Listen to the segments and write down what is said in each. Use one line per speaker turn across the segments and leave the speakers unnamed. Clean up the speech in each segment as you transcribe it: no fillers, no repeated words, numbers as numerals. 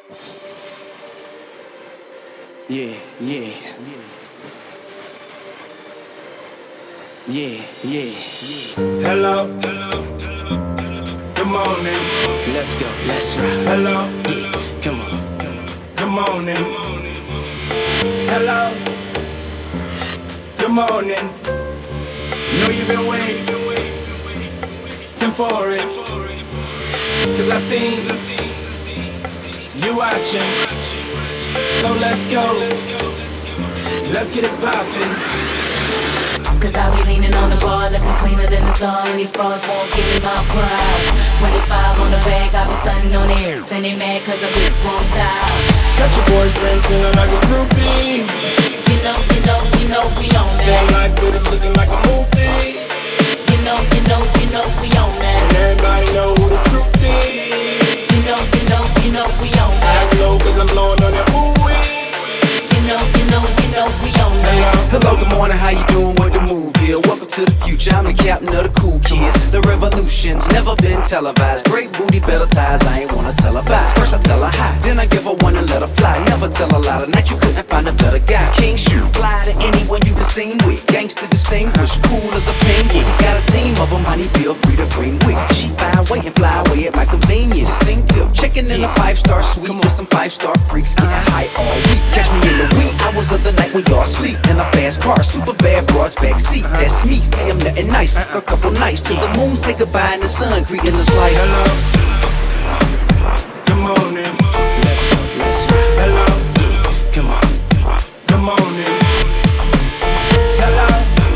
Yeah, yeah. Yeah, yeah.
Hello, good morning.
Let's go, let's rock.
Hello,
Come on.
good morning. Hello, good morning. Know you've been waiting for it, 'cause I seen you watching. So let's go, let's get it poppin'.
'Cause I be leaning on the bar, looking cleaner than the sun. These bras won't give me my prize. 25 on the bag, I be stunning on air. Then they mad 'cause I be wrong style.
Got your boyfriend feeling like a groupie.
You know we on
Stay
that.
like good, it's looking like a movie.
You know we on
And
that.
everybody know who the truth is.
You know we on that.
Ass low 'cause I'm blowing on that ooh-wee.
You know we on that.
Hello, good morning, how you doing? What the move here? Welcome to the future, I'm the captain of the cool kids. The revolution's never been televised. Great booty, better thighs, I ain't wanna tell her bye. First I tell her hi, then I give her one and let her fly. Never tell a lie, tonight you couldn't find a better guy. King shoot, fly to anyone you been seen with. Gangster distinguished, cool as a penguin. Got a team of them, honey, feel free to bring with. G5, wait and fly away at my convenience. Sing tip, checking in a 5-star suite with some 5-star freaks. Getting high all week, catch me in the wee hours of the night when y'all sleep. In a fast car, super bad broads backseat. That's me, see I'm nothing nice. A couple nights till the moon say goodbye and the sun greeting us like
Hello, good morning.
Let's go, let's rock.
Hello,
Come on.
good morning. Hello,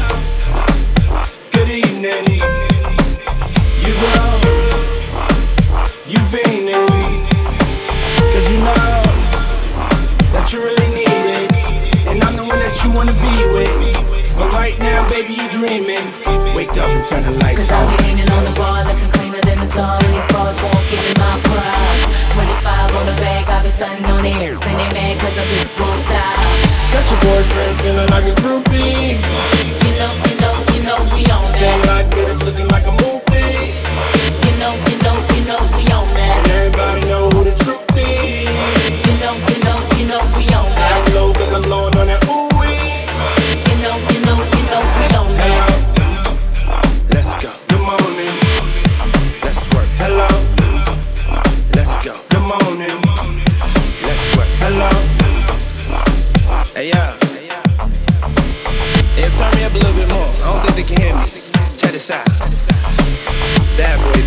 good evening. You grow, you fiending, 'cause you know that you really need it. And I'm the one that you wanna be with. But right now, baby, you dreaming. Wake up and turn the lights
'Cause I
on.
be leaning on the bar, looking cleaner than the sun. These bras won't give me my prize. 25 on the bag, I be stunning on air. Then they mad 'cause I be wrong style.
Got your boyfriend feeling like a groupie.
You know we on
Stay
that.
like good, it's looking like a movie.
You know we on that.
And everybody know who the truth is.
You know we on that.
Ass low 'cause I'm blowing on that ooh-wee.
You know we on
Hello,
that.
Let's go.
good morning.
Let's work.
Hello,
Let's go.
good morning.
Let's work.
Hello,
Hey, yo. Hey, turn me up a little bit more. I don't think they can hear me. Check this out. Bad boy.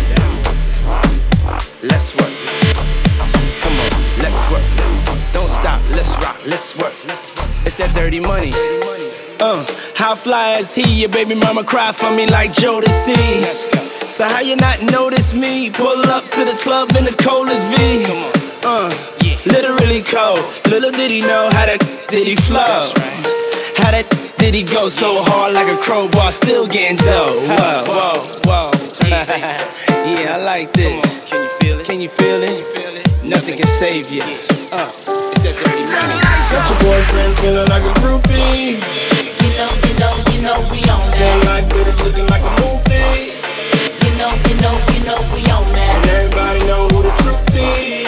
Let's work. Come on, let's work. Don't stop. Let's rock. Let's work. It's that dirty money. How fly is he? Your baby mama cry for me like Jodeci. Let's go. So how you not notice me? Pull up to the club in the coldest V. Come on. Literally cold. Little did he know how that did he flow. That's right. How that did he go so hard like a crowbar, still getting dough. Whoa. Yeah, I like this. Can you feel it? Can you feel it? Nothing can save you. It's that dirty money.
got your boyfriend feeling like a groupie.
You know we on
Stay
that.
like good, it's looking like a movie.
You know we on
And
that.
everybody know who the truth is.